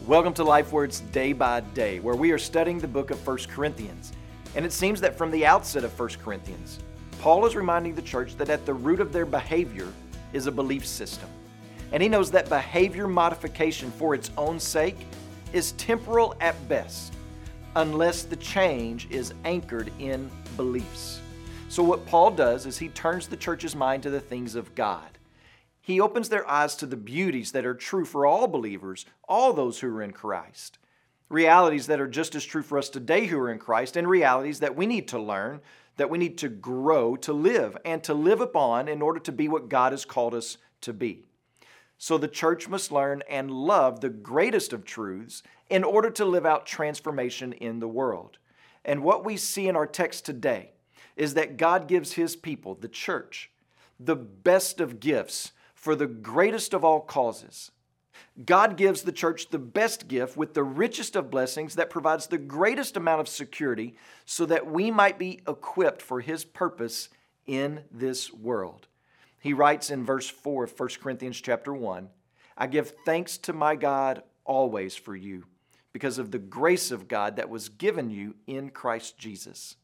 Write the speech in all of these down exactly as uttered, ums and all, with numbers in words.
Welcome to LifeWords Day by Day, where we are studying the book of First Corinthians. And it seems that from the outset of First Corinthians, Paul is reminding the church that at the root of their behavior is a belief system. And he knows that behavior modification for its own sake is temporal at best, unless the change is anchored in beliefs. So what Paul does is he turns the church's mind to the things of God. He opens their eyes to the beauties that are true for all believers, all those who are in Christ. Realities that are just as true for us today who are in Christ, and realities that we need to learn, that we need to grow to live, and to live upon in order to be what God has called us to be. So the church must learn and love the greatest of truths in order to live out transformation in the world. And what we see in our text today is that God gives His people, the church, the best of gifts for the greatest of all causes. God gives the church the best gift with the richest of blessings that provides the greatest amount of security so that we might be equipped for His purpose in this world. He writes in verse four of First Corinthians chapter one, I give thanks to my God always for you, because of the grace of God that was given you in Christ Jesus.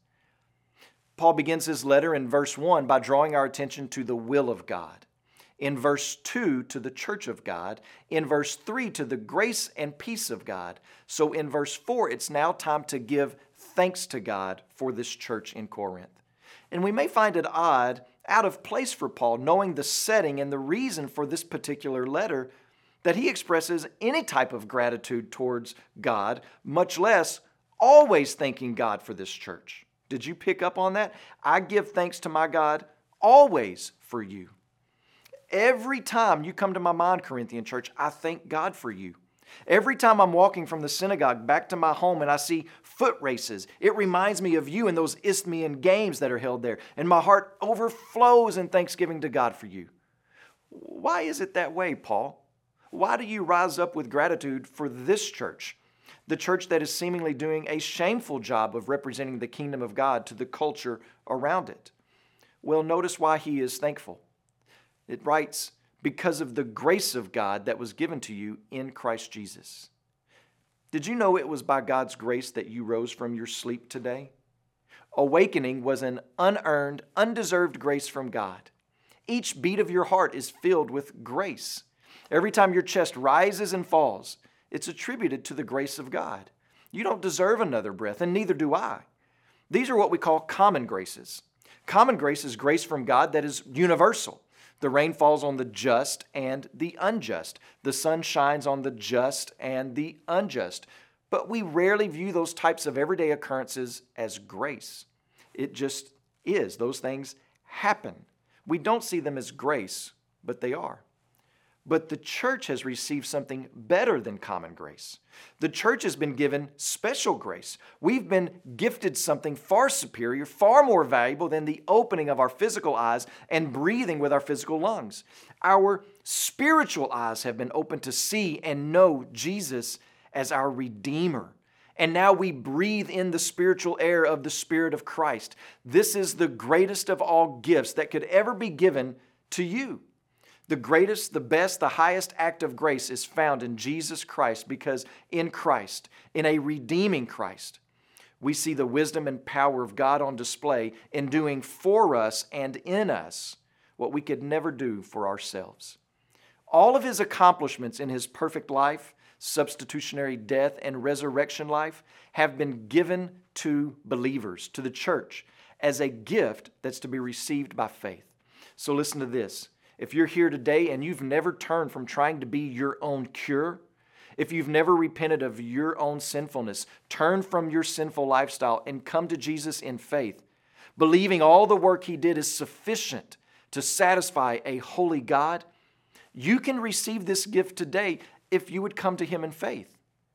Paul begins his letter in verse one by drawing our attention to the will of God. In verse two, to the church of God. In verse three, to the grace and peace of God. So in verse four, it's now time to give thanks to God for this church in Corinth. And we may find it odd, out of place for Paul, knowing the setting and the reason for this particular letter, that he expresses any type of gratitude towards God, much less always thanking God for this church. Did you pick up on that? I give thanks to my God always for you. Every time you come to my mind, Corinthian church, I thank God for you. Every time I'm walking from the synagogue back to my home and I see foot races, it reminds me of you and those Isthmian games that are held there. And my heart overflows in thanksgiving to God for you. Why is it that way, Paul? Why do you rise up with gratitude for this church, the church that is seemingly doing a shameful job of representing the kingdom of God to the culture around it? Well, notice why he is thankful. It writes, because of the grace of God that was given to you in Christ Jesus. Did you know it was by God's grace that you rose from your sleep today? Awakening was an unearned, undeserved grace from God. Each beat of your heart is filled with grace. Every time your chest rises and falls, it's attributed to the grace of God. You don't deserve another breath, and neither do I. These are what we call common graces. Common grace is grace from God that is universal. The rain falls on the just and the unjust. The sun shines on the just and the unjust. But we rarely view those types of everyday occurrences as grace. It just is. Those things happen. We don't see them as grace, but they are. But the church has received something better than common grace. The church has been given special grace. We've been gifted something far superior, far more valuable than the opening of our physical eyes and breathing with our physical lungs. Our spiritual eyes have been opened to see and know Jesus as our Redeemer. And now we breathe in the spiritual air of the Spirit of Christ. This is the greatest of all gifts that could ever be given to you. The greatest, the best, the highest act of grace is found in Jesus Christ, because in Christ, in a redeeming Christ, we see the wisdom and power of God on display in doing for us and in us what we could never do for ourselves. All of His accomplishments in His perfect life, substitutionary death, and resurrection life have been given to believers, to the church, as a gift that's to be received by faith. So listen to this. If you're here today and you've never turned from trying to be your own cure, if you've never repented of your own sinfulness, turn from your sinful lifestyle and come to Jesus in faith, believing all the work He did is sufficient to satisfy a holy God, you can receive this gift today if you would come to Him in faith.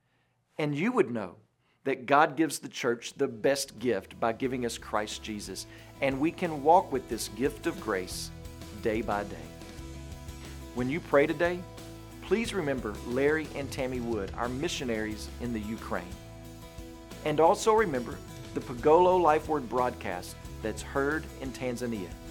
And you would know that God gives the church the best gift by giving us Christ Jesus, and we can walk with this gift of grace day by day. When you pray today, please remember Larry and Tammy Wood, our missionaries in the Ukraine. And also remember the Pagolo Life Word broadcast that's heard in Tanzania.